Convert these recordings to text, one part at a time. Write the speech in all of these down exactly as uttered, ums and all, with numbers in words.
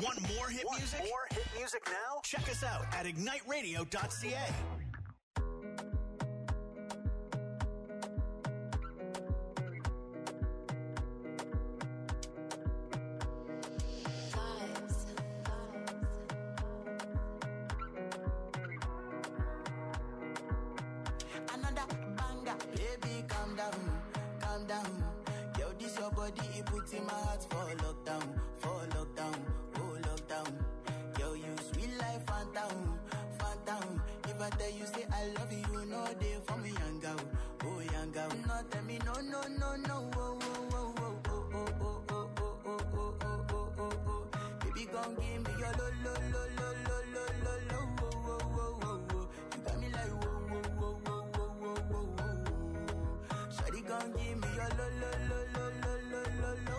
Want more hit Want music? More hit music now? Check us out at ignite radio dot c a. Put in my heart for lockdown, for lockdown, oh lockdown. Yo, you sweet life, phantom, phantom. If I tell you say I love you, no day for me, young girl, oh young girl. No tell me no, no, no, no, oh, oh, oh, oh, oh, oh, oh, oh, oh, oh, oh, oh, oh, oh. Baby, gon' give me your lo, lo, lo, lo, lo, lo, lo, lo, oh, oh, oh, oh, oh. You got me like whoa, whoa, whoa, whoa, whoa, whoa, whoa, whoa. Shawty gon' give me your lo, lo, lo, lo, lo, lo, lo, lo.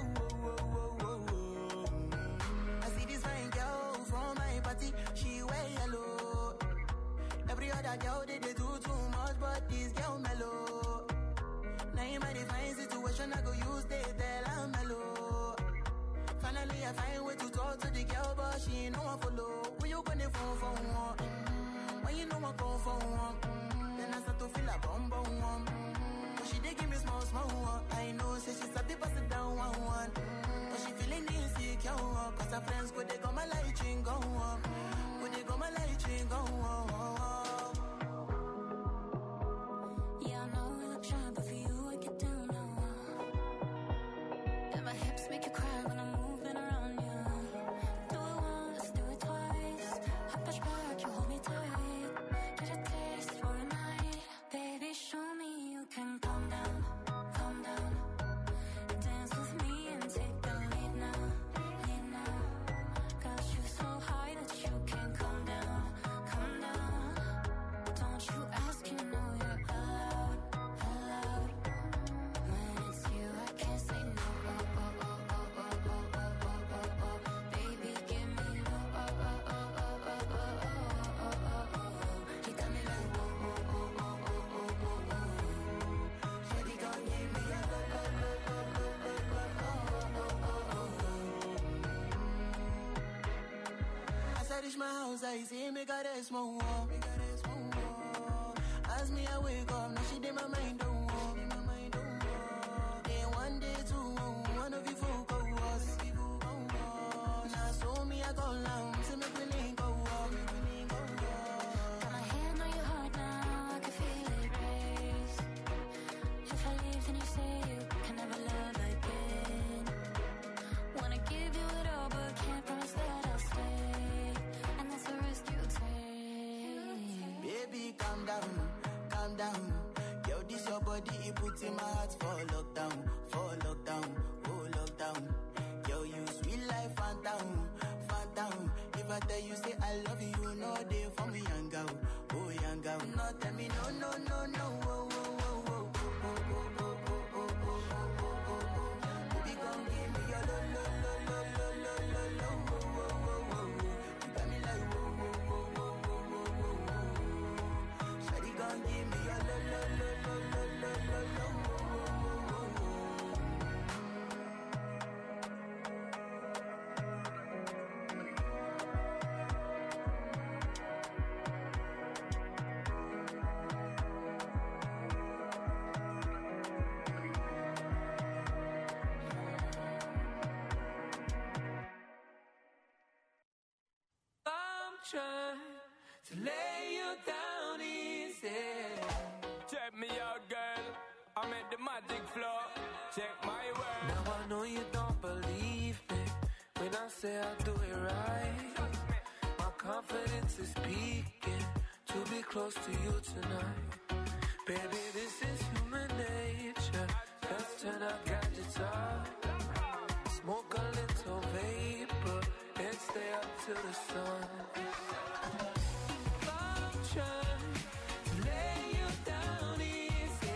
That girl they, they do too much, but this girl mellow. Now in my divine situation, I go use they tell I'm mellow. Finally, I find way to talk to the girl, but she ain't no one follow. When you gonna phone for one? Mm-hmm. When you know I come for one? Mm-hmm. Then I start to feel a bum bum one. Mm-hmm. But she they give me small small one. I know, say she start to pass it down one one. Mm-hmm. But she feeling insecure, cause her friends could they go my light ring go on. Could they go my light ring go on. I say make her rest more, make her rest more. As me I wake up, now she did my mind don't walk, my mind don't walk. Then one day two, one of you folk go us. Now so me I go long, say make me link go walk, make me link go walk. Got my hand on your heart now, I can feel it race. If I leave then you say you can never love again. Wanna give you it all but can't promise that I'll stay. Baby, calm down, calm down. Yo, this your body, it puts in my heart for lockdown, for lockdown, oh lockdown. Yo, you sweet life, phantom, phantom. If I tell you say I love you, no day for me, young girl, oh young girl. No, tell me no, no, no, no, oh, oh, oh, oh, oh, oh, oh, oh, oh, oh, oh, oh. Baby, gon' give me your lo, lo, lo, lo, lo, lo, lo, lo, oh, oh, oh, oh. You got me like whoa, whoa, whoa, whoa. Give me your lo lo lo lo lo lo lo lo. I'm trying to lay you down easy. Check me out, girl. I'm at the magic floor. Check my work. Now I know you don't believe me when I say I do it right. My confidence is peaking to be close to you tonight. Baby, this is human nature. Let's turn our gadgets off. Smoke a little vapor and stay up till the sun. I'm trying to lay you down easy.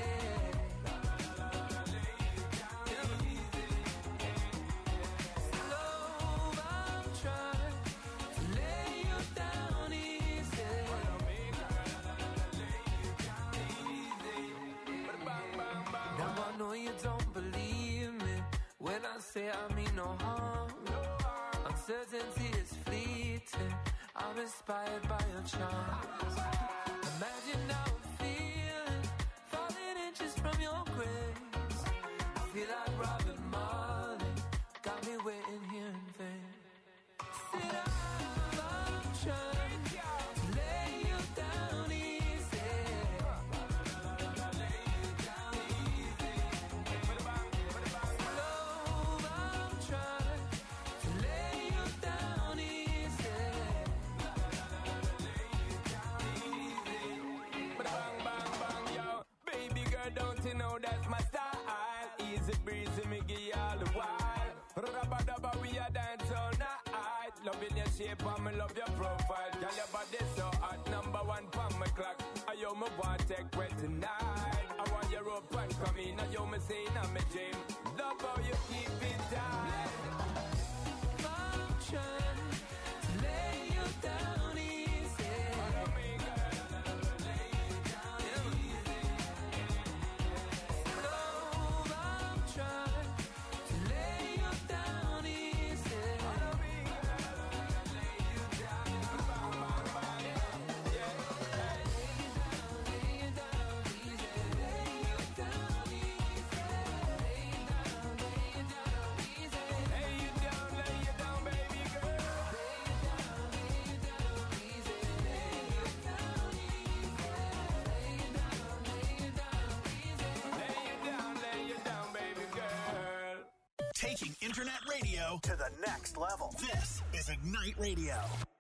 Slow, I'm trying to lay you down easy. Now I know you don't believe me when I say I mean no harm. Uncertainty is I'm inspired by your charms. Imagine how I'm feeling, falling inches from your grace. I feel like Robin Marley, got me waiting here in vain. Sit up, I'm trying to lay you down easy. Lay you down easy. Slow, I'm trying to lay you down easy. Bang, bang, bang, yo. Baby girl, don't you know that's my style? Easy breezy, me give you all the while. Rubba dubba, we a dance all night. Loving your shape and me love your profile. Girl, your body so hot, number one pon my clock. I yo me want take wet tonight. I want your rope and come in. I yo me say in my dream. Love how you keep it tight. I'm trying to lay you down easy. Follow me, girl. Lay you down easy. Slow, I'm trying to lay you down easy. Follow me, girl. Lay you down. Bang, bang, bang. Yeah, yeah. Lay you down, lay you down easy. Lay you down easy. Lay you down, lay you down easy. Lay you down, lay you down, baby girl. Lay you down, lay you down easy. Lay you down easy. Lay you down, lay you down easy. Lay you down, lay you down, baby girl. Taking internet radio to the next level. This is Ignite Radio.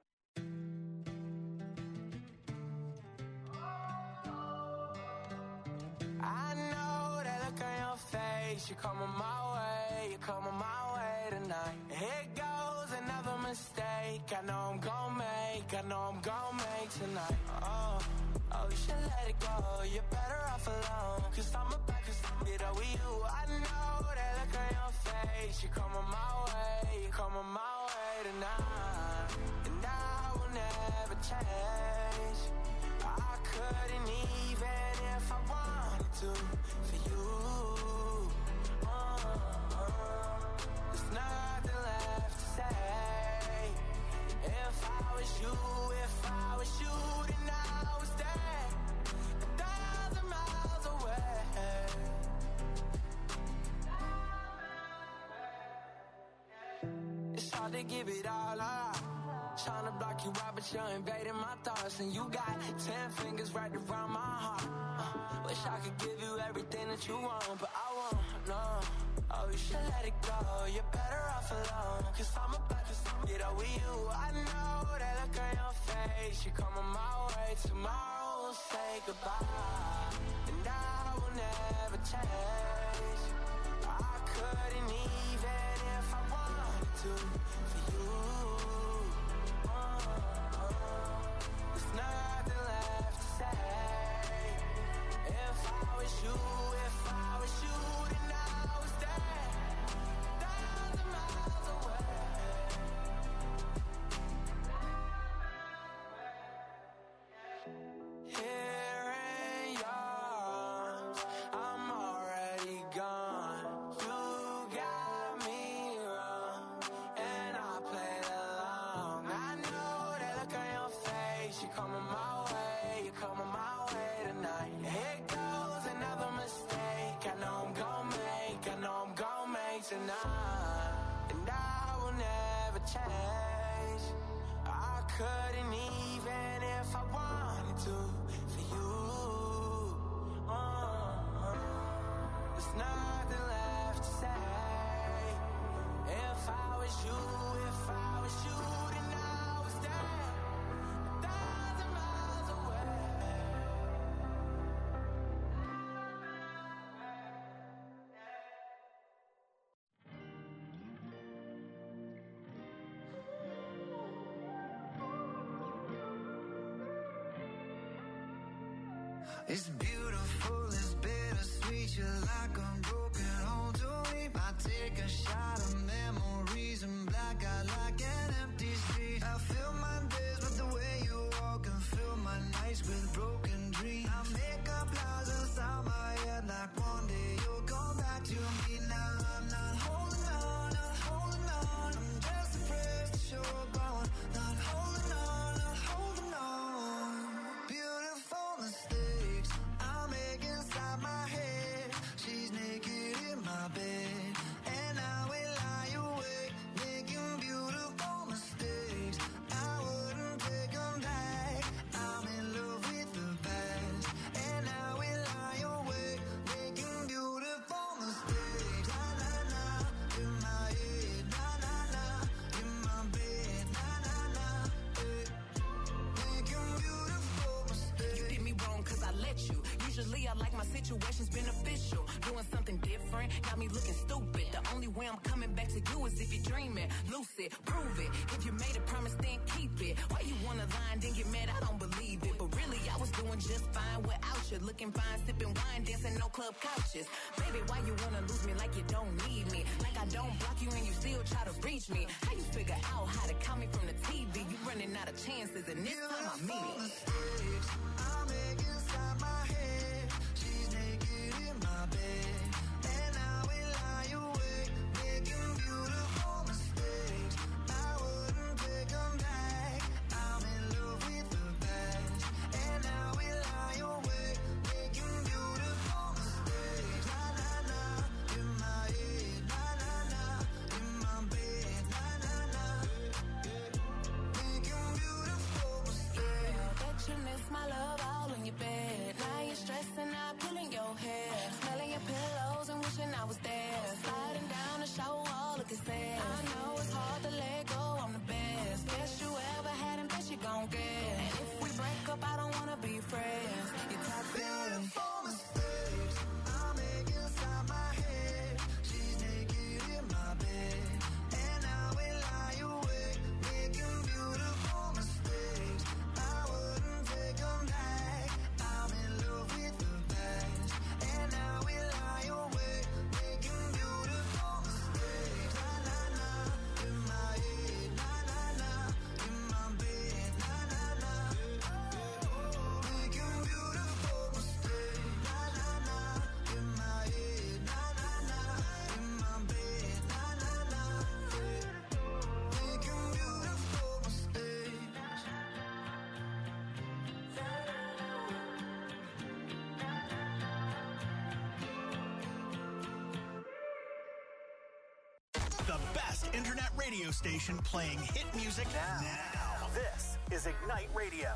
I know that look on your face. You're coming my way, you're coming my way tonight. Here goes another mistake. I know I'm gon' make, I know I'm gon' make tonight. Oh, oh, you should let it go. You're better off alone. Cause I'm about to get up with you. I know that look on your face. You're coming my way, you're coming my way tonight. And I will never change. I couldn't even if I wanted to for you. Uh, uh, there's nothing left to say. If I was you, if I was you, then I would stay a thousand miles away. It's hard to give it all up. Trying to block you out, but you're invading my thoughts. And you got ten fingers right around my heart. uh, Wish I could give you everything that you want, but I won't, no. Oh, you should let it go. You're better off alone. Cause I'm about to get up with you. I know that look on your face. You're coming my way. Tomorrow we'll say goodbye. And I will never change. I couldn't even if I wanted to for you. There's nothing left to say. If I was you, if I was you, then I would stay a thousand miles away. Here in your arms, I'm already gone. You got me wrong, and I played along. I know that look on your face. You're coming my way, you're coming my way tonight. Here goes another mistake. I know I'm gon' make, I know I'm gon' make tonight. And I will never change. I couldn't even if I wanted to for you. Uh, there's nothing left to say. If I was you, if I was you, then I would stay a thousand miles away. It's beautiful, it's bittersweet. You're like a broken home to me. I take a shot of memories and black out like an empty street. I fill my days with the way you walk and fill my nights with broken dreams. I make up lies inside my head like one day you'll come back to me. Now I'm not holding on, not holding on. I'm just afraid to show up on. Not holding on, Usually I like my situations beneficial. Doing something different, got me looking stupid. The only way I'm coming back to you is if you're dreaming. Lucid, prove it. If you made a promise, then keep it. Why you wanna lie and then get mad? I don't believe it. But really, I was doing just fine without you. Looking fine, sipping wine, dancing no club couches. Baby, why you wanna lose me like you don't need me? Like I don't block you and you still try to reach me. How you figure out how to call me from the T V? You running out of chances and this time I mean it. I make inside my head. She's naked in my bed, and I will lie awake, making beautiful mistakes. I wouldn't take them back. I'm in love with the past, and I will lie awake, making beautiful mistakes. Na na na, in my head, na na na, in my bed, na na na, making beautiful mistakes. I bet you miss my love all in your bed. Now you're stressing out, pulling your hair, smelling your pillows and wishing I was there. Sliding down the show all of this ass. I know it's hard to let go, I'm the best. Best you ever had and best you gon' get. And if we break up, I don't wanna be friends. You talk Beautiful mistakes I make inside my head. She's naked in my bed, and I will lie awake, making beautiful mistakes. I wouldn't take them back. I'm in love with the past, and I will lie awake, making beautiful mistakes. Na na na, in my head, na na na, in my bed, na na na, making beautiful mistakes. Na na na, in my head, na na na, in my bed, na na na, making beautiful mistakes. The best internet radio station playing hit music now. now. This is Ignite Radio.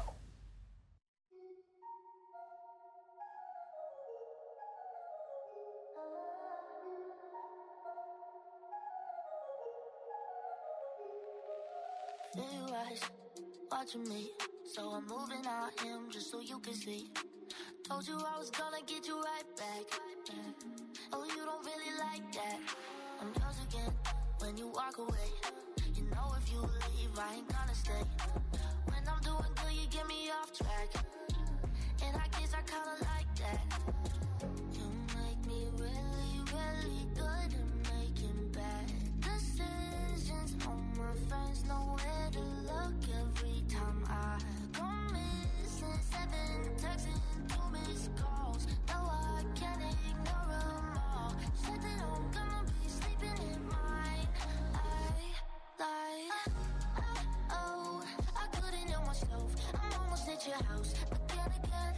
There you eyes watching me, so I'm moving out him just so you can see. Told you I was gonna get you right back. Oh, you don't really like that. I'm yours again when you walk away. You know if you leave, I ain't gonna stay. When I'm doing good, you get me off track, and I guess I kinda like that. You make me really, really good at making bad decisions. All my friends know where to look every time I go missing. Seven texts and two missed calls. No, I can't ignore them all. Said that I'm gonna be sleeping in mine. I lied. Oh, I couldn't help myself. I'm almost at your house, but then again,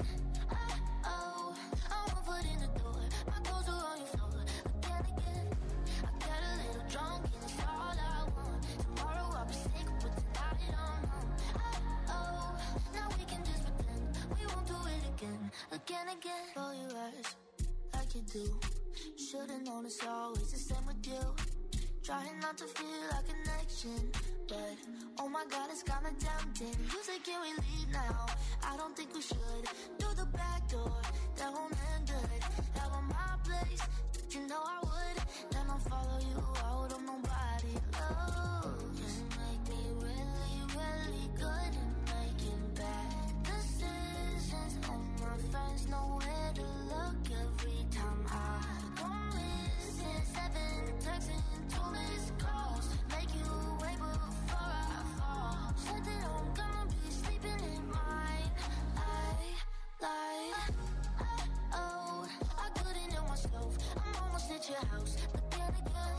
oh, I'm one foot in the door. My clothes are on your floor, but then again, I got a little drunk and it's all I want. Tomorrow I'll be sick, but tonight I'm home. Oh, now we can just pretend we won't do it again, again, again. Roll your eyes like you do. Should've known it's always the same with you. Trying not to feel a connection, but oh my God, it's kinda tempting. You say, can we leave now? I don't think we should. Through the back door, that won't end good. Have on my place, you know I would. Then I'll follow you out on nobody. Oh, you make me really, really good at making bad decisions. All my friends know where to look every time I go missing. Seven texts and two missed calls. Make you wait before I fall. Said that I'm gonna be sleeping in mine. I lied. Oh, I couldn't help myself. I'm almost at your house, but then again,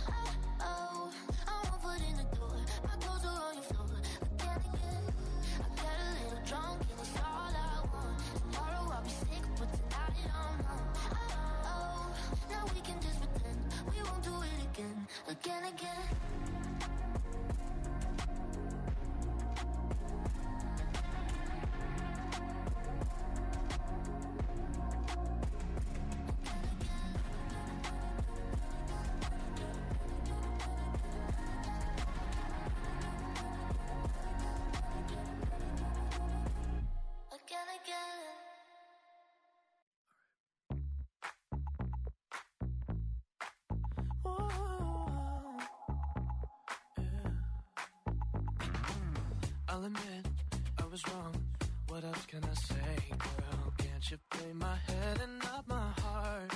oh, I'm one foot in the door. My clothes are on your floor, but then again, I got a little drunk and it's all I want. Tomorrow I'll be sick, but tonight I'm home. Oh, now we can just pretend we won't do it again, again, again. I'll admit I was wrong. What else can I say, girl? Can't you play my head and not my heart?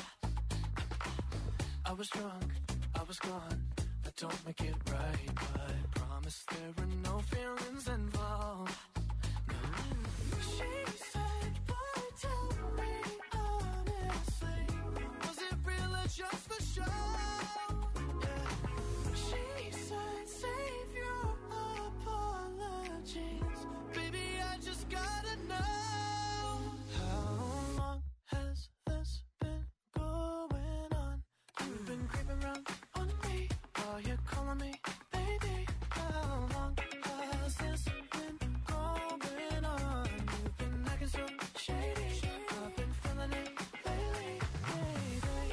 I was drunk, I was gone. That don't make it right, but promise there were no feelings involved. No. She said, boy, tell me honestly, was it real or just for show? Yeah. She said, save your apologies. Baby, I just gotta know. How long has this been going on? You've been creeping around on me while you're calling me baby. How long has this been going on? You've been acting so shady. I've been feeling it lately, baby.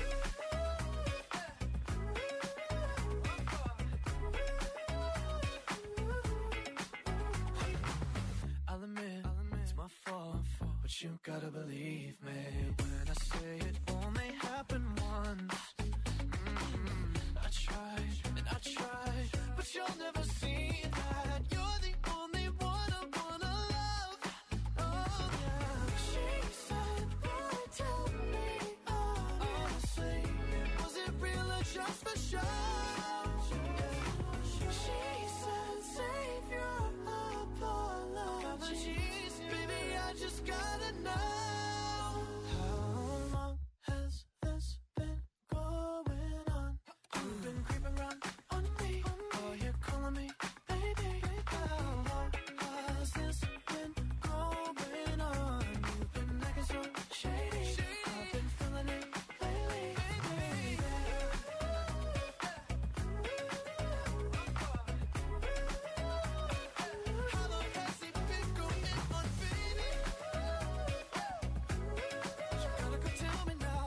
I'll admit, it's my fault, but you gotta believe me when I say it only happened once. Mm-hmm. I tried and I tried, but you'll never see that you're the only one I wanna love. Oh yeah. She said, boy, tell me honestly, was it real or just for show? She said, save your apologies. Baby, I just gotta know. How long has this been going on? You've been creeping around on me while you're calling me baby. How long has this been going on? You've been acting so shady. I've been feeling it lately, baby. How long has it been going on, baby? You gotta go tell me now.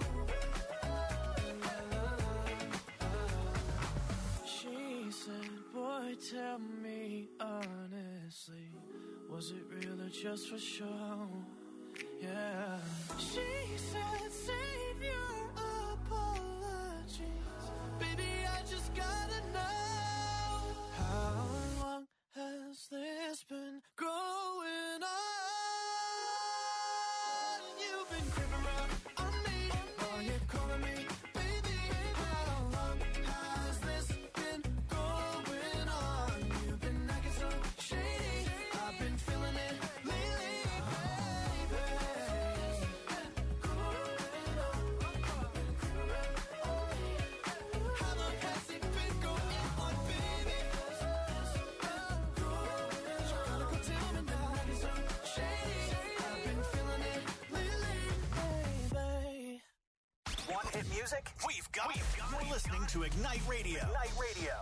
She said, boy, tell me honestly, was it real or just for show? Yeah. She said, save your apologies. Baby, I just gotta know. How long has this been going on? You've been creeping around on me while you're calling me baby. How long has this been going on? You've been acting so shady. I've been feeling it lately, baby. How long has it been going on, baby? You gotta go tell me now. Acting so shady. I've been feeling it lately, baby. Want hit music? We've got it. You're listening to Ignite Radio. Ignite Radio.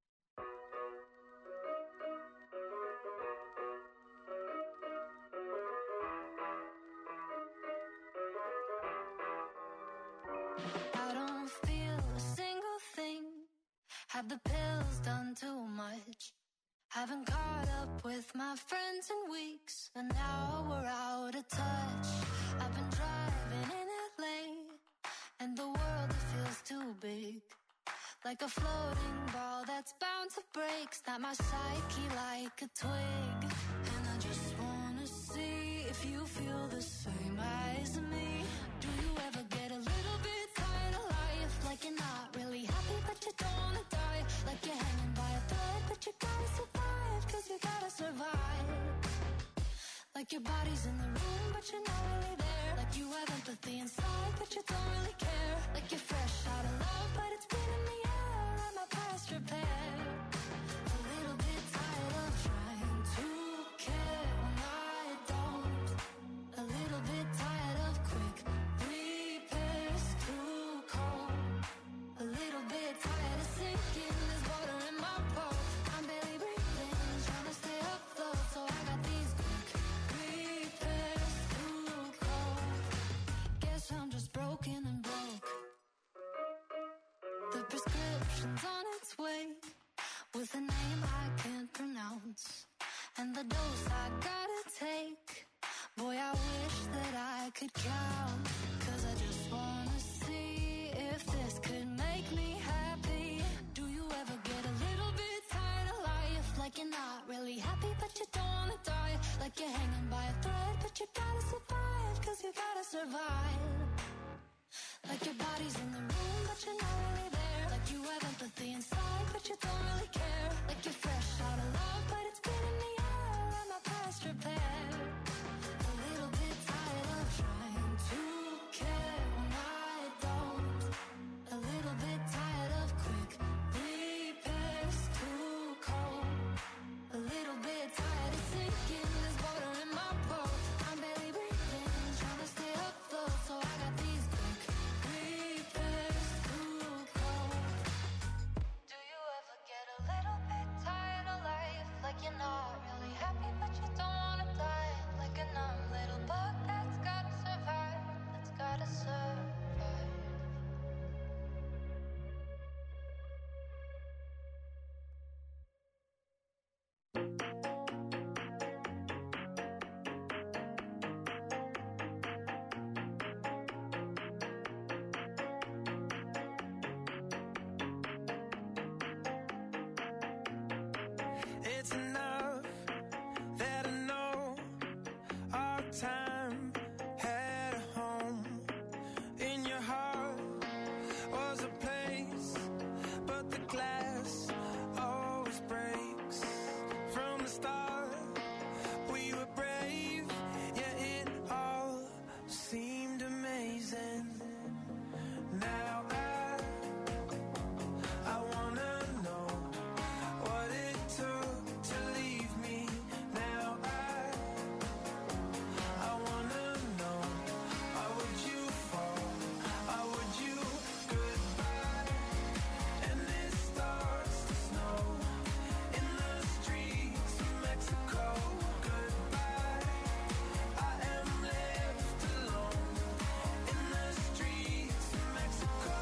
I don't feel a single thing. Have the pills done too much? Haven't caught up with my friends in weeks, and now we're out of touch. I've been driving in L A, and the world it feels too big. Like a floating ball that's bound to break. Snap my psyche like a twig. And I just wanna see if you feel the same as me. Do you ever get a little bit tired of life? Like you're not really happy but you don't wanna die. Like you're hanging by a thread but you gotta survive. Cause you gotta survive. Like your body's in the room but you're not really there. Like you have empathy inside but you don't really care. Like you're fresh out of love but it's been in the air. And my past repair. A little bit tired of trying to care when I don't. A little bit tired of quick repairs too cold. A little bit tired of sinking. There's water in my boat. I'm barely breathing, trying to stay afloat. So I got these quick repairs too cold. Guess I'm just broken and broke. The prescription's on its way, with a name I can't pronounce, and the dose I gotta take. Boy, I wish that I could count. Cause I just wanna see if this could make me happy. Do you ever get a little bit tired of life? Like you're not really happy but you don't wanna survive. Like your body's in the room, but you're not really there. Like you have empathy inside, but you don't really care. Like you're fresh out of love, but it's been in the air. I'm not past repair. A little bit tired of trying to care when I don't. A little bit tired of quick repairs, too cold. A little bit tired of sinking, there's water in my boat. I'm barely breathing, trying to stay afloat, so I got these quick repairs, too cold. Do you ever get a little bit tired of life? Like you're not really happy, but you don't wanna die. Like a numb little bug that's gotta survive, that's gotta survive. It's enough that I know our time had a home. In your heart was a place, but the glass always breaks. From the start, we were brave, yeah, it all seemed amazing. Now I, I wanna know what it took to leave me. Now I, I wanna know, why would you fall? Why would you goodbye? And it starts to snow in the streets of Mexico. Goodbye, I am left alone in the streets of Mexico.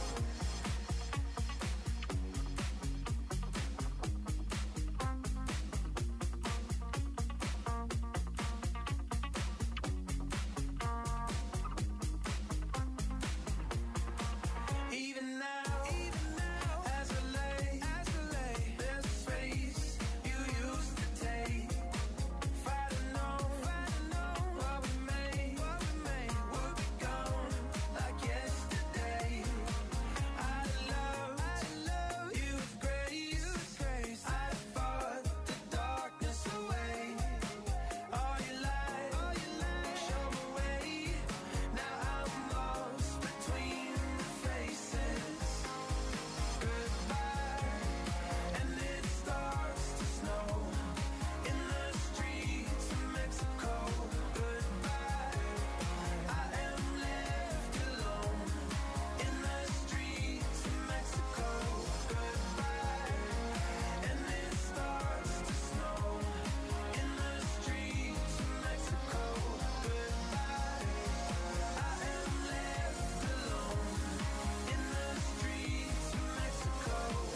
Even now, even now, as I lay, as I lay, there's a space you used to take. If I'd have known, if I'd have known what we made, what we made would be gone like yesterday. I'd have loved, I'd have loved you with grace, you with grace. I'd have fought the darkness away. All your light, all your light, show me way. Now I'm lost between the faces. Goodbye, and it starts to snow in the streets of Mexico. Goodbye, I am left alone in the streets of Mexico. Goodbye, and it starts to snow in the streets of Mexico. Goodbye, I am left alone in the streets of Mexico.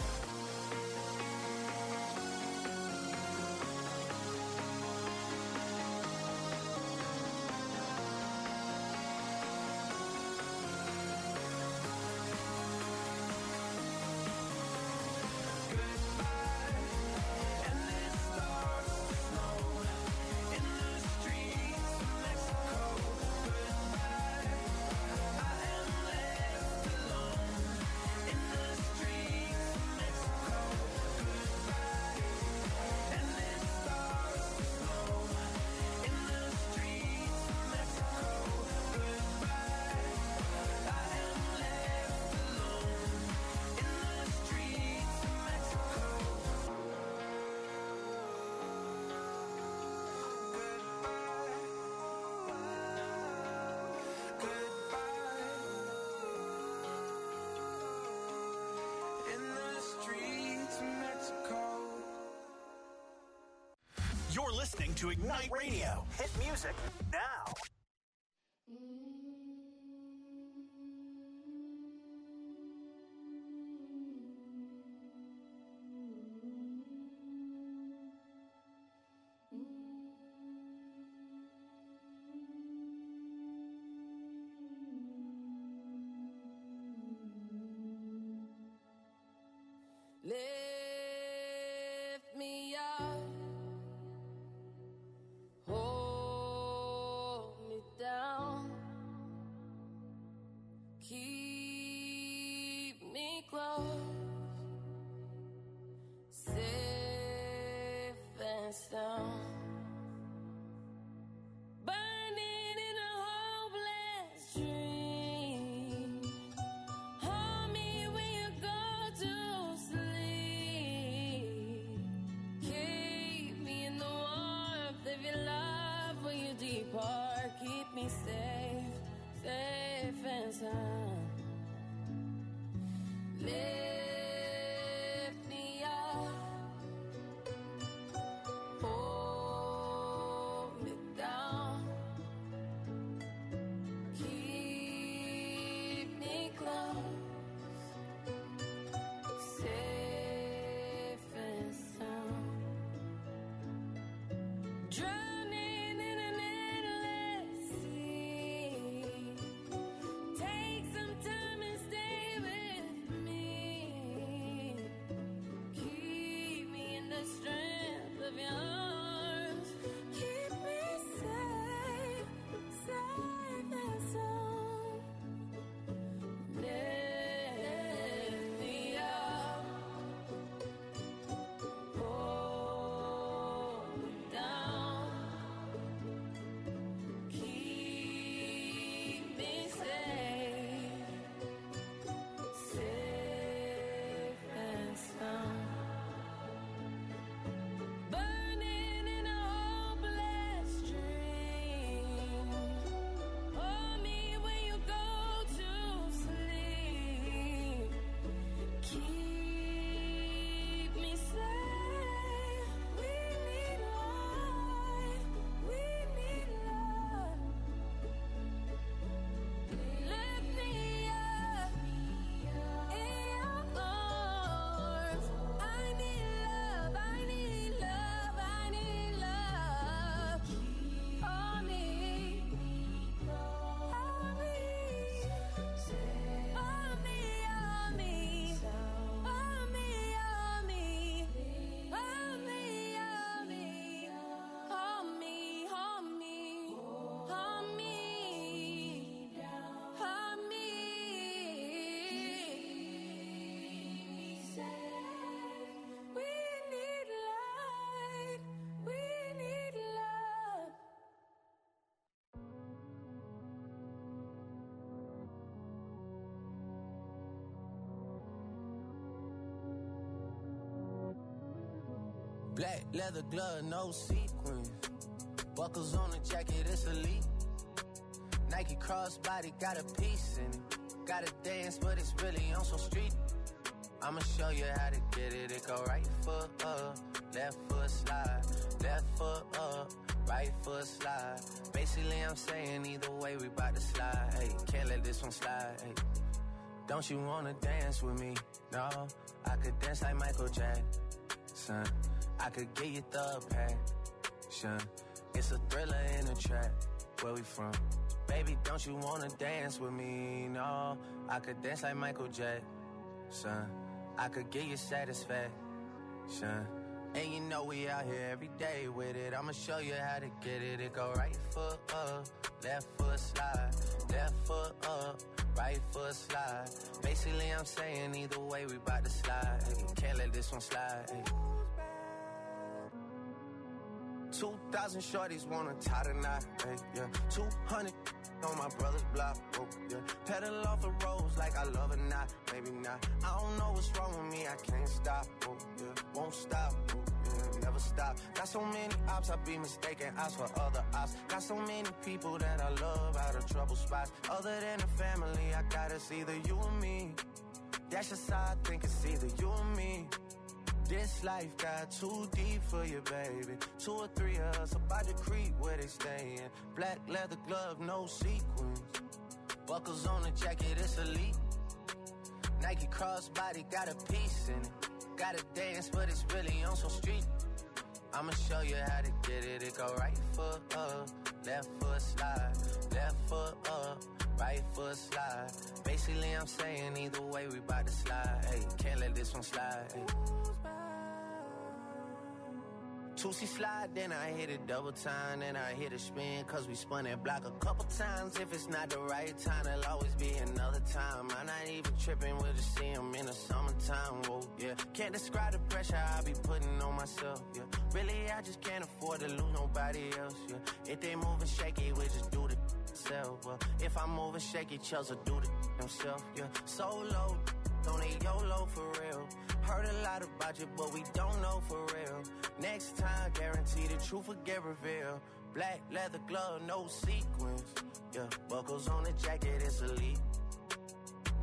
Goodbye, and it starts to snow in the streets of Mexico. Goodbye, I am left alone in the streets of Mexico. Goodbye, and it starts to snow in the streets of Mexico. Goodbye, I am left alone in the streets of Mexico. Goodbye, in the streets of Mexico. You're listening to Ignite Radio. Hit music now. Lift me up, hold sound. Lift me up, hold me down, keep me close, safe and sound. Drowning in an endless sea. Take some time and stay with me. Keep me in the strength of your arms. Keep me safe, safe and sound. Lift me up, hold me down, keep me safe, safe and sound. Burning in a hopeless dream. Hold me when you go to sleep. Keep me safe. We need life. We need love. Lift me up in your arms. I need love. I need love. I need love. Hold me. Hold me. Hold me. Hold me. Hold me. Hold me. Hold me. Hold me. Hold me. Hold me. Hold me. Hold me. We need light. We need love. Black leather glove, no sequins. Buckles on the jacket, it's elite. Nike crossbody got a piece in it. Gotta dance, but it's really on some street. I'ma show you how to get it. It go right foot up, left foot slide, left foot up, right foot slide. Basically, I'm saying either way, we bout to slide. Hey, can't let this one slide. Hey, don't you wanna dance with me? No, I could dance like Michael Jackson. I could get you the passion. It's a thriller in a trap. Where we from? Baby, don't you wanna dance with me? No, I could dance like Michael Jackson. I could get you satisfaction. And you know we out here every day with it. I'ma show you how to get it. It go right foot up, left foot slide, left foot up, right foot slide. Basically, I'm saying either way, we bout to slide. Hey, can't let this one slide. Hey. Two thousand shorties wanna tie the knot, hey, yeah. Two hundred on my brother's block, oh, yeah. Pedal off the roads like I love or not, maybe not. I don't know what's wrong with me, I can't stop, oh, yeah. Won't stop, oh, yeah, never stop. Got so many ops, I be mistaken ops for other ops. Got so many people that I love out of trouble spots. Other than the family, I got it's either you or me. That's just how I think it's either you or me. This life got too deep for you, baby. Two or three of us about to creep where they stayin'. Black leather glove, no sequins. Buckles on the jacket, it's elite. Nike crossbody got a piece in it. Gotta dance, but it's really on some street. I'ma show you how to get it. It go right foot up, left foot slide, left foot up, right foot slide. Basically, I'm saying either way, we bout to slide. Hey, can't let this one slide. Hey. Two-C slide, then I hit it double time, then I hit a spin, cause we spun that block a couple times. If it's not the right time, there'll always be another time. I'm not even tripping, we'll just see them in the summertime, whoa, yeah. Can't describe the pressure I be putting on myself, yeah. Really, I just can't afford to lose nobody else, yeah. If they moving shaky, we just do the self, well. If I'm moving shaky, Chelsea do the himself, yeah. Solo, don't need YOLO for real. Heard a lot about you, but we don't know for real. Next time, guarantee the truth will get revealed. Black leather glove, no sequins. Yeah, buckles on the jacket, it's elite.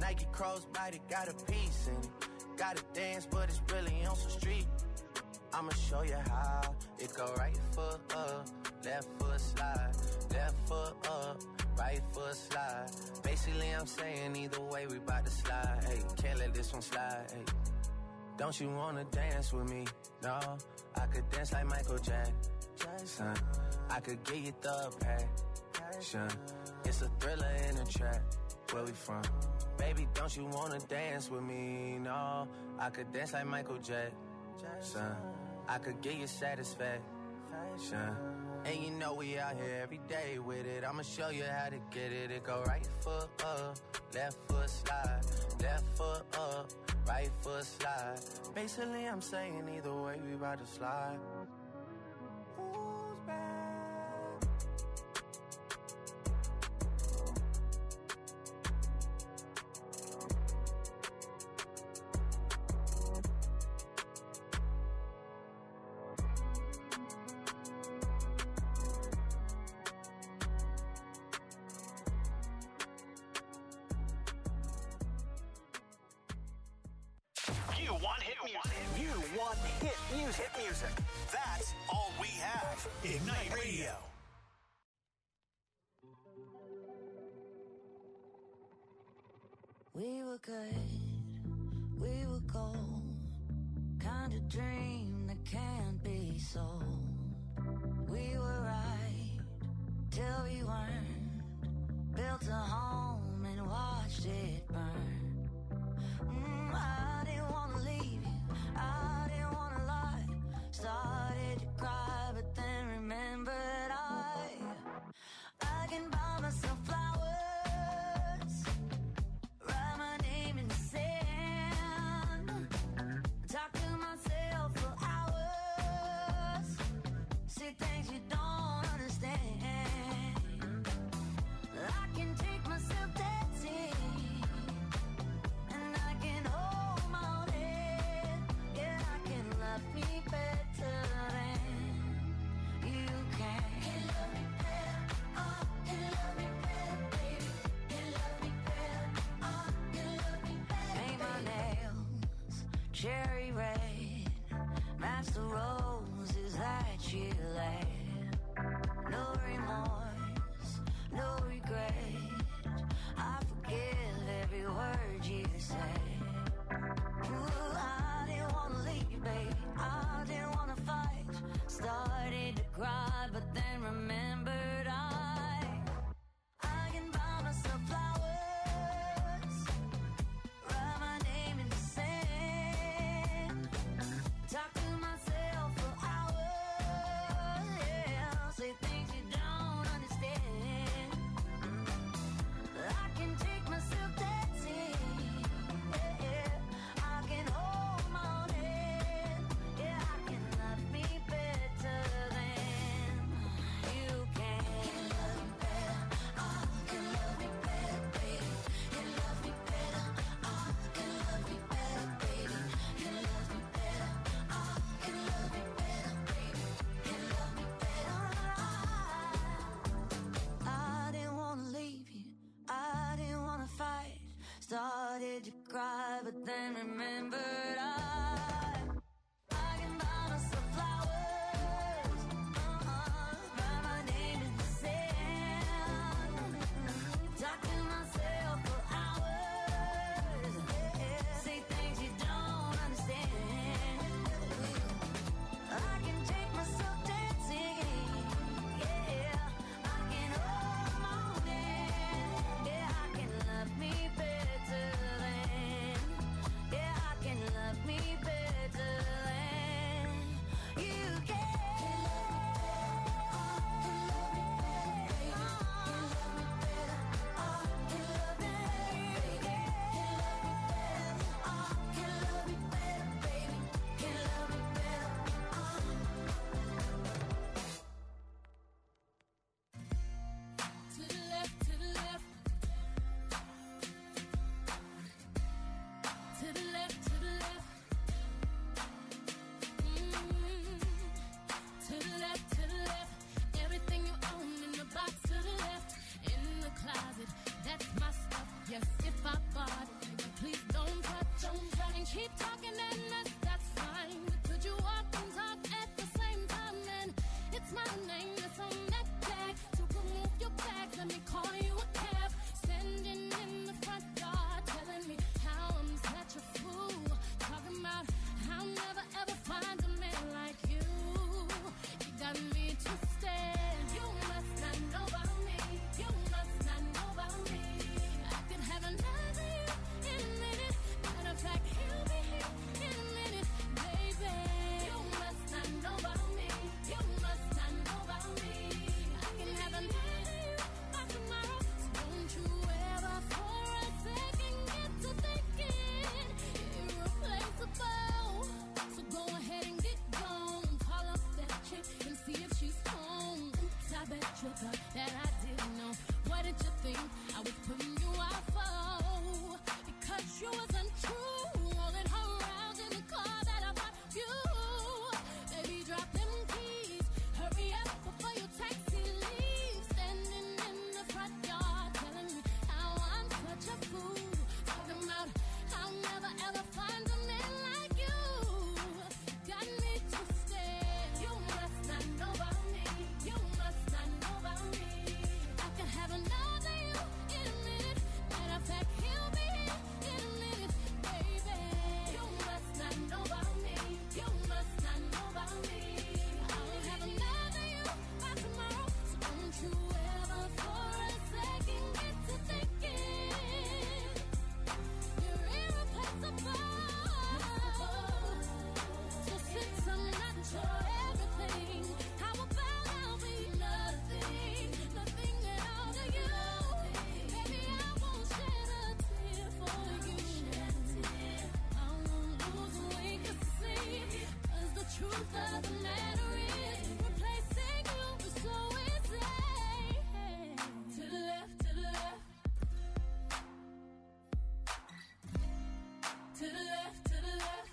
Nike crossbody got a piece in it. Gotta dance, but it's really on some street. I'ma show you how. It go right foot up, left foot slide, left foot up, right foot slide. Basically, I'm saying either way, we bout to slide. Hey, can't let this one slide. Hey, don't you wanna dance with me? No, I could dance like Michael Jackson. I could get you the passion. It's a thriller in a track. Where we from? Baby, don't you wanna dance with me? No, I could dance like Michael Jackson. I could get you satisfaction. And you know we out here every day with it. I'ma show you how to get it. It go right foot up, left foot slide, left foot up, right foot slide. Basically, I'm saying either way, we about to slide. Who's back? You want hit music. You want hit music. Hit music. That's all we have. Ignite Radio. We were good, we were gold. Kind of dream that can't be sold. We were right till we weren't. Built a home and watched it burn. Mm, I didn't wanna leave you, I didn't wanna lie. Started to cry, but then remembered I I can buy myself flowers, write my name in the sand, talk to myself for hours, see things you don't understand. I can take myself dancing, and I can hold my own head. Yeah, I can love me better than you can. Can love me better, oh, can love me better, baby. Can love me better, oh, can love me better. Paint my nails cherry red, match the roses that you laid. No remorse, no regret. I forgive every word you say. Ooh, I didn't wanna leave you, baby. I didn't wanna fight. Started to cry, but then remembered I I can buy myself flowers, write my name in the sand, talk to myself for hours, yeah, say things you don't understand. I can take myself dancing, yeah, yeah. I can hold my own head, yeah, I can love me better than you can. Can love me better, oh, can love me better, baby. Can love me better, oh, can love me better, baby. Can love me better, oh, can love me better, baby. Can love me better, oh. I didn't wanna leave you, I didn't wanna fight. Started to cry, but then remembered I I can buy myself flowers, uh-uh, write my name in the sand, talk to myself for hours, yeah, say things you don't understand. I can take myself dancing, yeah, I can hold my own hand, yeah, I can love me better than, yeah, I can love keep talking and that's, that's fine. But could you walk and talk at the same time? And it's my name that's on that tag. So remove your bags, let me call you a cab. Standing in the front yard, telling me how I'm such a fool. Talking about I'll never ever find a man like you. You got me twisted. You must not know about me. You must not know about me. I could have another you in a minute. Matter of fact, he'll be here in a minute, baby. You must not know about me. You must not know about me. I can have another you by tomorrow. So don't you ever for a second get to thinking irreplaceable. So go ahead and get gone. Call up that chick and see if she's home. Oops, I bet you thought that I didn't know. What did you think I was putting you out for? Because you was untrue. Rolling her around in the car that I bought you. Baby, drop them keys. Hurry up before your taxi leaves. Standing in the front yard telling me how I'm such a fool. Talking about I'll never ever find a man like you. Got me twisted. You must not know about me. You must not know about me. I could have another you in a minute. Matter of fact, he'll be here in a minute, baby. You must not know about me. You must not know about me. I'll have another you by tomorrow. So don't you ever for a second get to thinking you're irreplaceable. So since I'm not your everything, how about I'll be nothing, nothing at all to you? Baby, I won't shed a tear for you. I won't lose a wink of sleep. 'Cause the truth of the matter is, replacing you is so easy. To the left, to the left. To the left, to the left.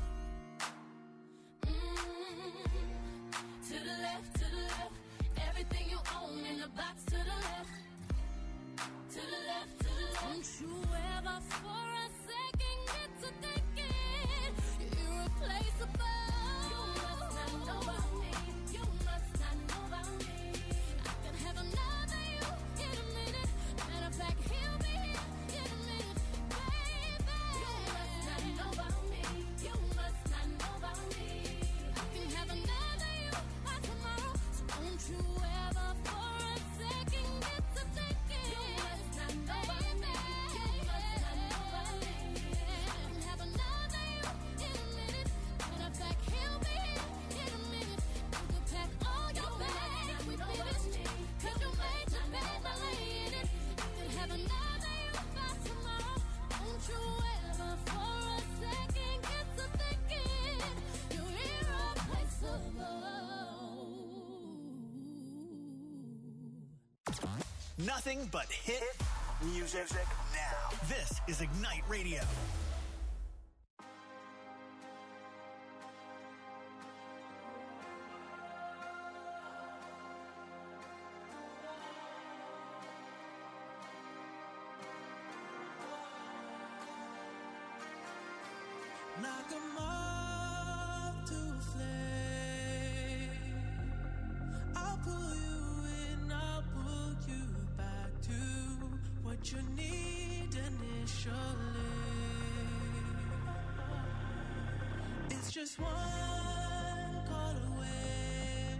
Mm. To the left, to the left. Everything you own in the box to the left. To the left, to the left. Don't you ever for a second get to thinking you're irreplaceable. You must not know about me. You must not know about me. I can have another you in a minute. Matter of fact, he'll be here in a minute, baby. You must not know about me. You must not know about me. I can have another you by tomorrow. So don't you ever for a second get to thinking you must not know about me. You must not know about me. I can have another you in a minute. Matter of fact, he'll be here in a minute. You can pack all your bags, we finished. 'Cause you made your bed, I lay in it. I can have another you by tomorrow. Don't you ever for a second get to thinking you're irreplaceable. Nothing but hit music now. This is Ignite Radio. Like a moth to a flame, I'll pull you in, I'll pull you back to what you need initially. It's just one call away,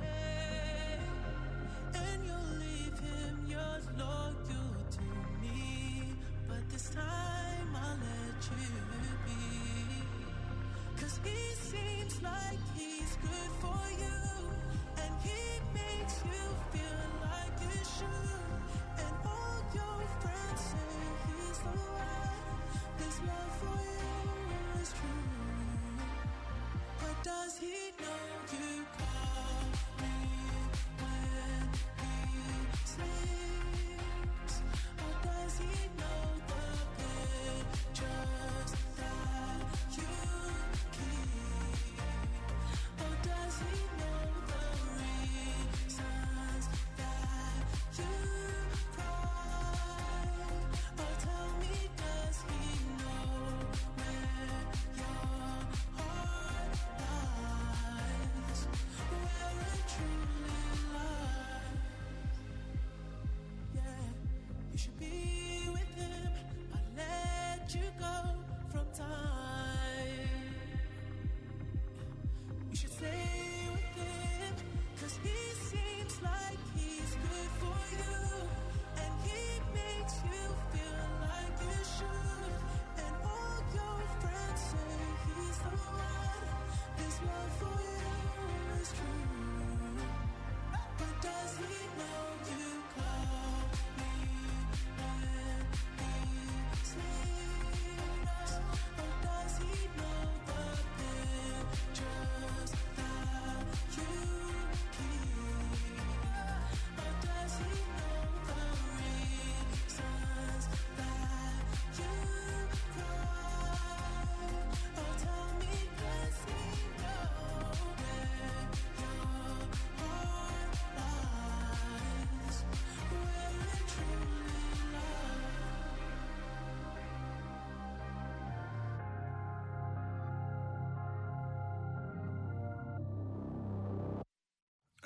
and you'll leave him, you're loyal to me. But this time I'll let you be. 'Cause he seems like he's good for you, and he makes you feel like you should. And all your friends say he's the one. This love for you is true. But does he know you call me when he sleeps? Or does he know the pictures that you keep? Or does he know the reasons that you cry?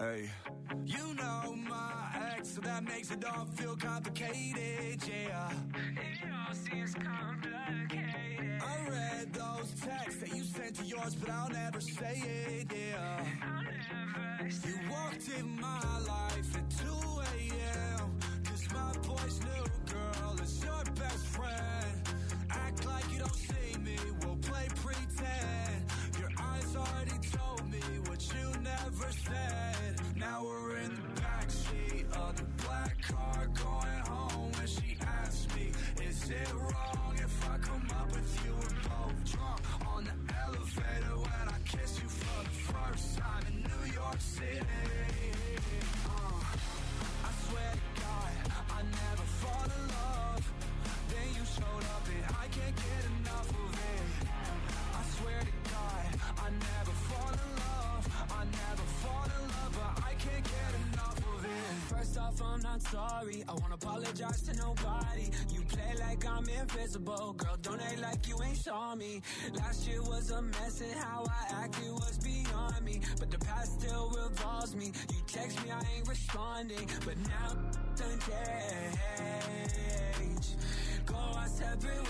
Hey. You know my ex, so that makes it all feel complicated, yeah. It all seems complicated. I read those texts that you sent to yours, but I'll never say it, yeah. I'll never say it. You walked in my life at two a.m. Cause my boy's new girl is your best friend. Act like you don't see me, we'll play pretend. Your eyes already told me what you never said. Now we're in the backseat of the black car going home. And she asked me, is it wrong if I come up with you? We're both drunk on the elevator when I kiss you for the first time in New York City. uh, I swear to God, I never fall in love. Then you showed up and I can't get enough of it. I swear to God, I never fall in love. I never fall in love, but I can't get enough of it. First off, I'm not sorry. I won't apologize to nobody. You play like I'm invisible. Girl, don't act like you ain't saw me. Last year was a mess and how I acted was beyond me. But the past still revolves me. You text me, I ain't responding. But now done change. Go our separate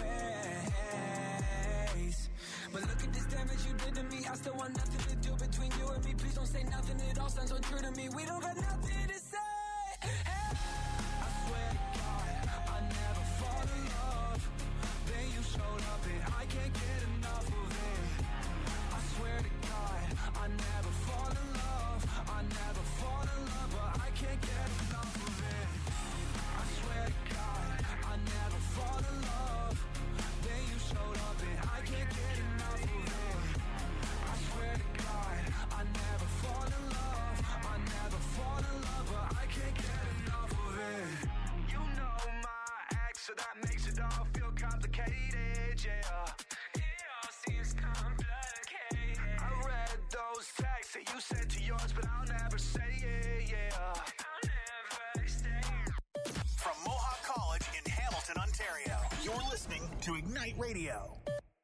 ways. But look at this damage you did to me. I still want nothing to do between you and me. Please don't say nothing, it all sounds so true to me. We don't got nothing to say. Hey. I swear to God, I never fall in love. Then you showed up and I can't get enough of it. I swear to God, I never fall in love. I never fall in love, but I can't get enough of it. I swear to God, I never fall in love. Then you showed up and I can't get enough of it. I swear to God, I never fall in love. I never fall in love, but I can't get enough of it. You know my ex, so that makes it all feel complicated, yeah. It all seems complicated. I read those texts that you sent to yours, but I'll never say it, yeah. I'll never say it. From Mohawk College in Hamilton, Ontario, you're listening to Ignite Radio.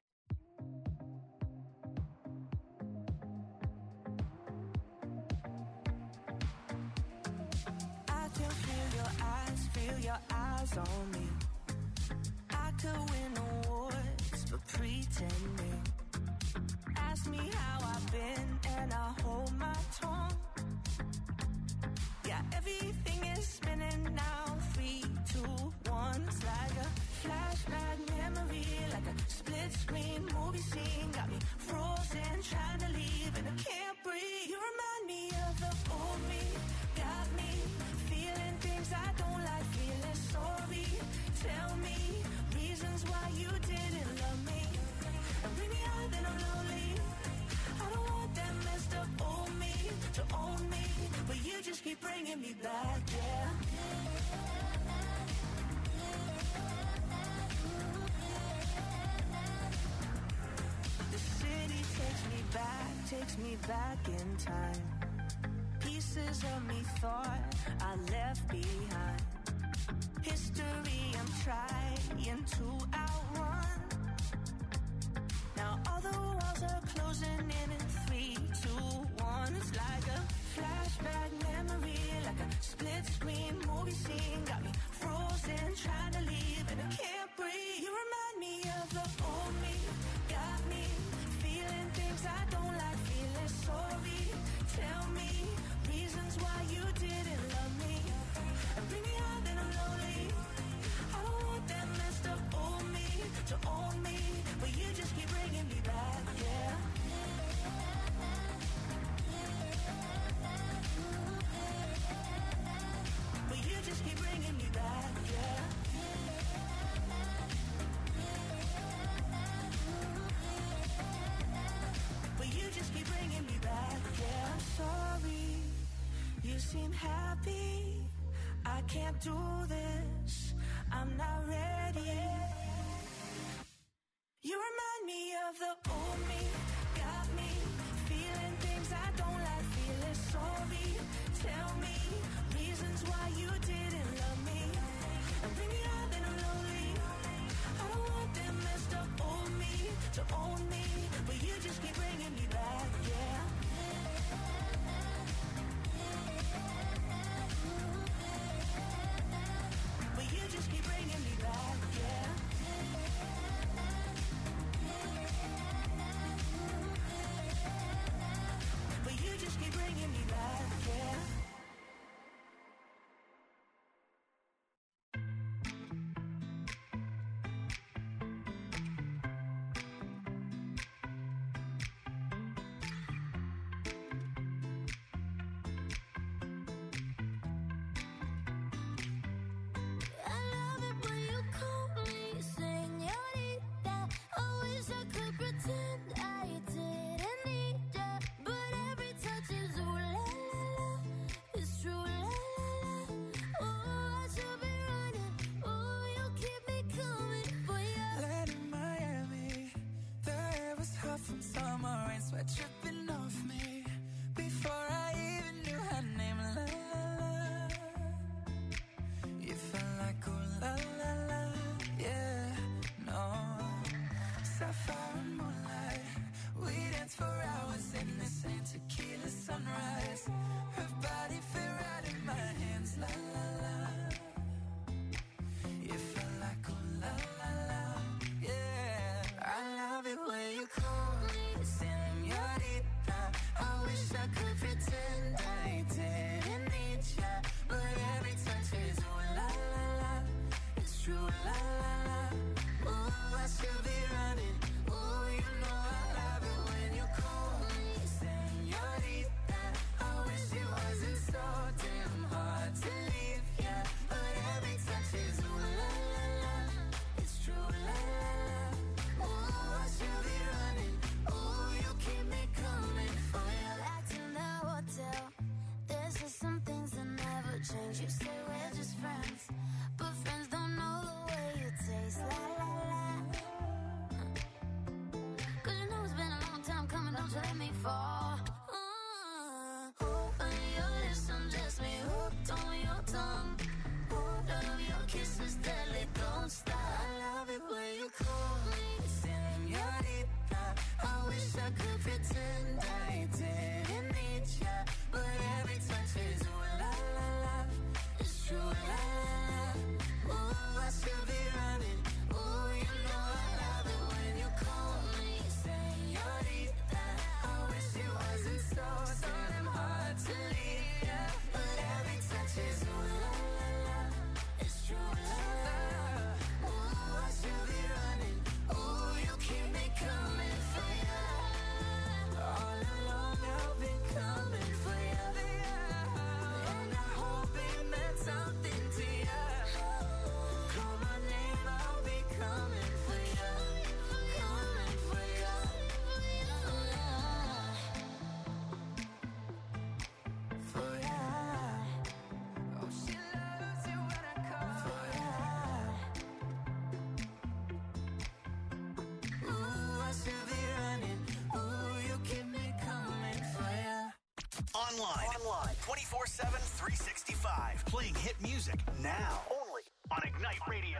I can feel your eyes, feel your eyes on me. I could win awards for pretending. Ask me how I've been and I hold my tongue. Yeah, everything is spinning now. Three, two, one. It's like a flashback memory, like a split screen movie scene. Got me frozen, trying to leave and I can't breathe. You remind me of the old me. Got me feeling things I don't like, feeling sorry. Tell me reasons why you didn't love me. And bring me out, then I'm lonely. I don't want that messed up old me to own me, but you just keep bringing me back, yeah. The city takes me back, takes me back in time. Pieces of me thought I left behind. History I'm trying to outrun. Now all the walls are closing in in three, two, one. It's like a flashback memory, like a split screen movie scene. Got me frozen, trying to leave and I can't breathe. You remind me of the old me. Got me feeling things I don't like, feeling sorry. Tell me reasons why you didn't love me. And bring me out, then I'm lonely. I don't want that messed up old me to own me, but you just keep bringing me back, yeah. But you just keep bringing me back, yeah. But you just keep bringing me back, yeah. I'm sorry, you seem happy. I can't do this, I'm not ready. You remind me of the old me. Got me feeling things I don't like, feeling sorry. Tell me reasons why you didn't love me. And bring me out, then I'm lonely. I don't want that messed up old me to own me, but you just keep bringing me back, yeah. Summer rain, sweat dripping off me. Before I even knew her name, la la la. You felt like oh la la la, yeah, no. Sapphire and moonlight, we danced for hours in the same tequila sunrise. Her body fit right in my hands, la la la. You felt like oh la la la, yeah. I love it when you call me señorita. I wish I could pretend I didn't need ya, but every touch is ooh la la la. It's true la la la. Ooh, I should be running. Ooh, you know I love it when you call me señorita. I wish it wasn't so damn hard to leave ya, but every touch is ooh la la la. It's true la la la. Ooh, I should be running. Ooh, you keep me coming for ya. Back to the hotel. There's just some things that never change. You say we're just friends, but friends don't know the way you taste. La la la. Cause you know it's been a long time coming, don't you let me fall. Uh, on your lips, undress me, hooked on your tongue. Love your kisses, deadly, don't stop. I love it when you call me señorita. I wish I could pretend I didn't need ya, but every touch is ooh la la la. It's true la la la. Ooh, I should be running. Ooh, you know I love it when you call me señorita. I wish it wasn't so so damn hard to leave ya, but every touch is ooh la la la. It's true la la la. Ooh, I should be running. Ooh, you keep me coming for ya. All along I've been coming for ya, and I hope it meant something to ya. Call my name, I'll be coming for ya, coming for ya. For ya. Oh, she loves you when I call for ya. Ooh, I should be running. Ooh, you keep me coming for ya. Online. Online. twenty-four seven, three sixty-five. Playing hit music now. Only on Ignite Radio.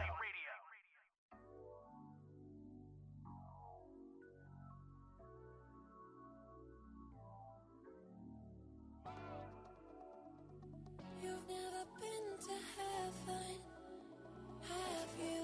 You've never been to heaven, have you?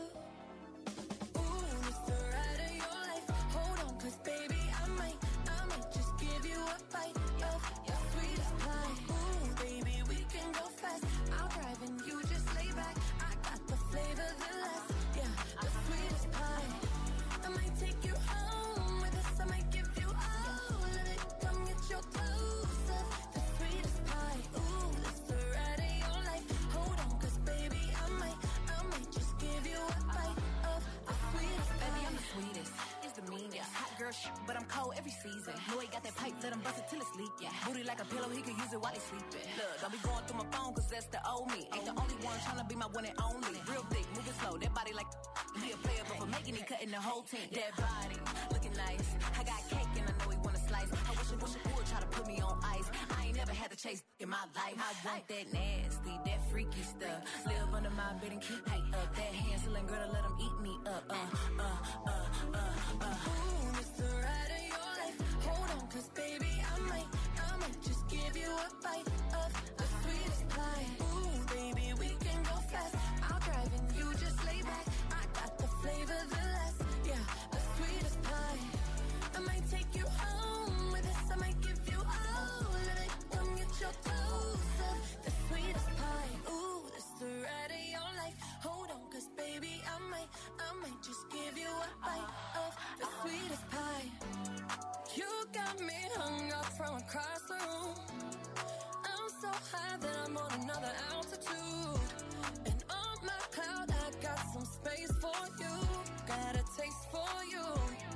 Ooh, it's the ride of your life. Hold on, cause baby, I might, I might just give you a bite of your sweetest pie. Ooh, baby, we can go fast. I'll drive and you just lay back. I got the flavor, the last, yeah, the sweetest pie. I might take you home with us. I might give you all of it. Come get your clothes up, the sweetest pie. Ooh, it's the ride of your life. Hold on, cause baby, I might, I might just give you a bite of the sweetest pie. Baby, I'm the sweetest. It's the meanest. Hot girl shit, but I'm cold every season. Know he got that pipe, let him bust it till it's leak. Yeah. Booty like a pillow, he could use it while he's sleeping. Look, don't be going through my phone, cause that's the old me. Ain't the only one tryna be my one and only. Real thick, moving slow, that body like he a player, but for making it, cutting the whole team. That body, looking nice. I got cake and I know he wanna slice. I wish I wish I would try to put me on ice. I ain't never had to chase in my life. I want that nasty, that freaky stuff. Live under my bed and keep me up. That Hansel girl to let him eat me up. Uh, uh, uh, uh, uh. Ooh, it's the ride of your life. Hold on, cause baby, I might, I might just give you a bite of the sweetest pie. Ooh, baby, we can go fast. I'll drive and you just lay back. I got the flavor, the last, yeah, the sweetest pie. I might take you home with us. I might give you all of it. Come get your clothes up, the sweetest pie. Ooh, it's the ride of your life. Hold on, cause baby, I might, I might just give you a bite of the sweetest pie. You got me hung up from across the room. I'm so high that I'm on another altitude. And on my cloud, I got some space for you. Got a taste for you.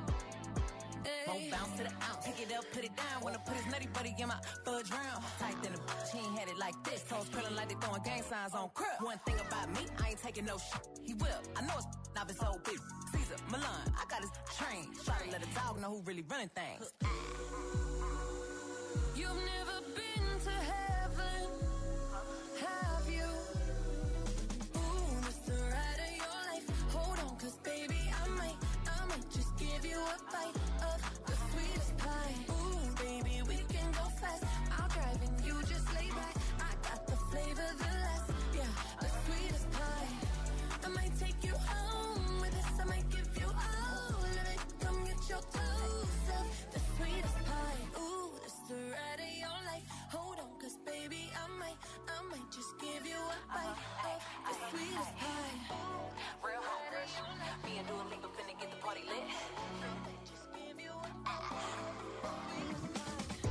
Won't bounce to the ounce. Pick it up, put it down. Wanna put his nutty buddy in my fudge round. Tight than a bitch, he ain't had it like this. Toes curling like they throwing gang signs on crib. One thing about me, I ain't taking no shit. He will. I know it's off his old bitch. Caesar, Milan, I got his train things. Try to let a dog know who really running things. You've never been to heaven, have you? Ooh, it's the ride of your life. Hold on, cause baby, I might, I might just give you a bite of the sweetest pie. Ooh, baby, we can go fast. I'll drive and you just lay back. I got the flavor, the last, yeah, the sweetest pie. I might take you home with us. I might give you all of it. Come get your dose of the sweetest pie. Ooh, this the ride of your life. Hold on, cause baby, I might, I might just give you a bite of the sweetest pie. Real hot fresh. Me and Dua Lipa finna get the party lit. Just give you a sweetest pie.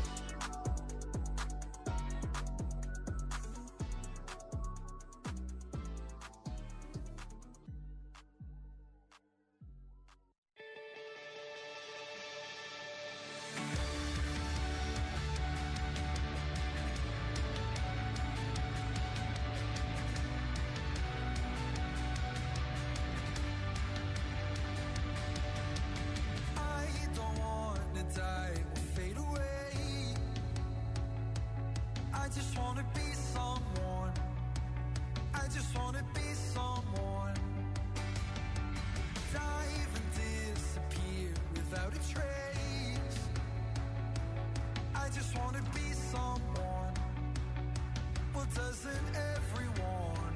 I just wanna be someone. I just wanna be someone. Dive and disappear without a trace. I just wanna be someone. Well, doesn't everyone?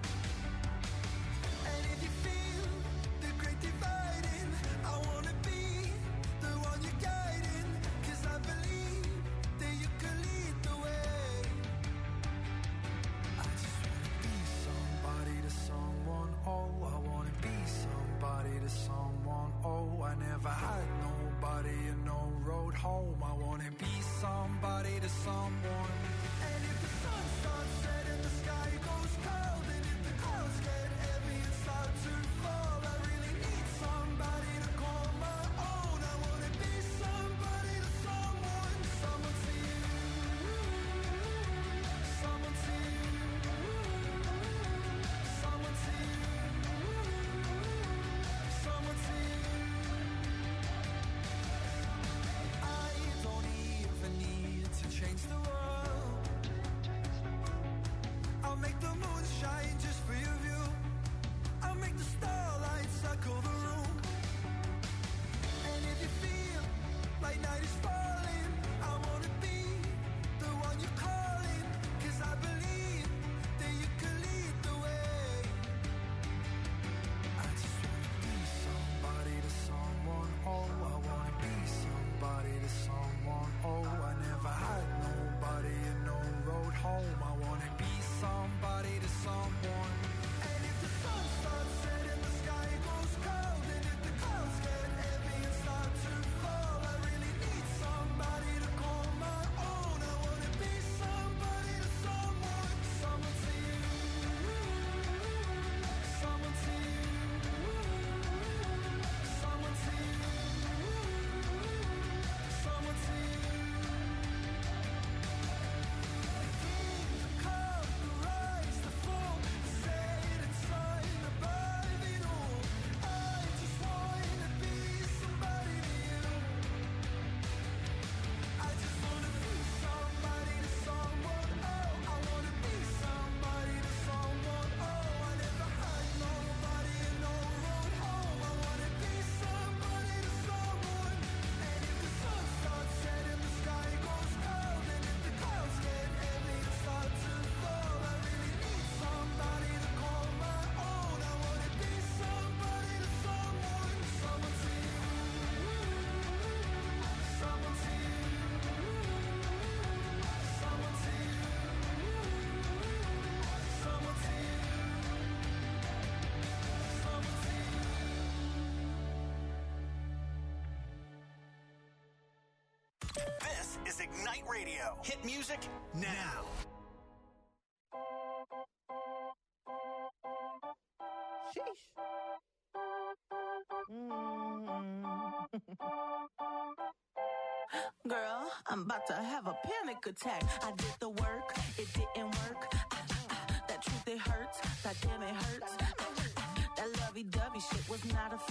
And if you feel the great dividing, I wanna be the one you're guiding. Cause I believe that you can lead the way. I just wanna be somebody to someone. Oh, I wanna be somebody to someone. Oh, I never had nobody and no road home. I wanna be somebody to someone. And if the sun starts setting, the sky goes cold. And if the clouds get heavy and start to fall, I really need somebody to call my own. I wanna be somebody to someone. Someone to you. Someone to you. Someone to you. Someone to you. I don't even need to change the world. I'll make the moon shine just for your view. I'll make the starlight circle the room. And if you feel like night is falling, I wanna be the one you're calling. Cause I believe that you can lead the way. I just wanna be somebody to someone. Oh, I wanna be somebody to someone. Oh, I never had nobody and no road home. I wanna be somebody to someone. And if the sun starts setting, the sky goes cold. And if the clouds get heavy and start to fall, I really need somebody to call my own. I wanna be somebody to someone. Someone to you. Someone to you. Someone to you. Someone to you. The come, the rise, the fall, the set and sign above it all. I just wanna be somebody to you. I just wanna be somebody to someone. Oh, I wanna be somebody to someone. Oh, I never had nobody and no road home. I wanna be somebody to someone. And if the sun starts setting, the sky goes cold. And if the clouds get heavy and start to fall, I really need somebody to call my own. I wanna be somebody to someone. Someone to you. Someone to you. Someone to you. Someone to you. Someone to you. This is Ignite Radio. Hit music now. Girl, I'm about to have a panic attack. I did the work, it didn't work. Ah, ah, that truth, it hurts. That damn, it hurts. Ah, ah, that lovey-dovey shit was not a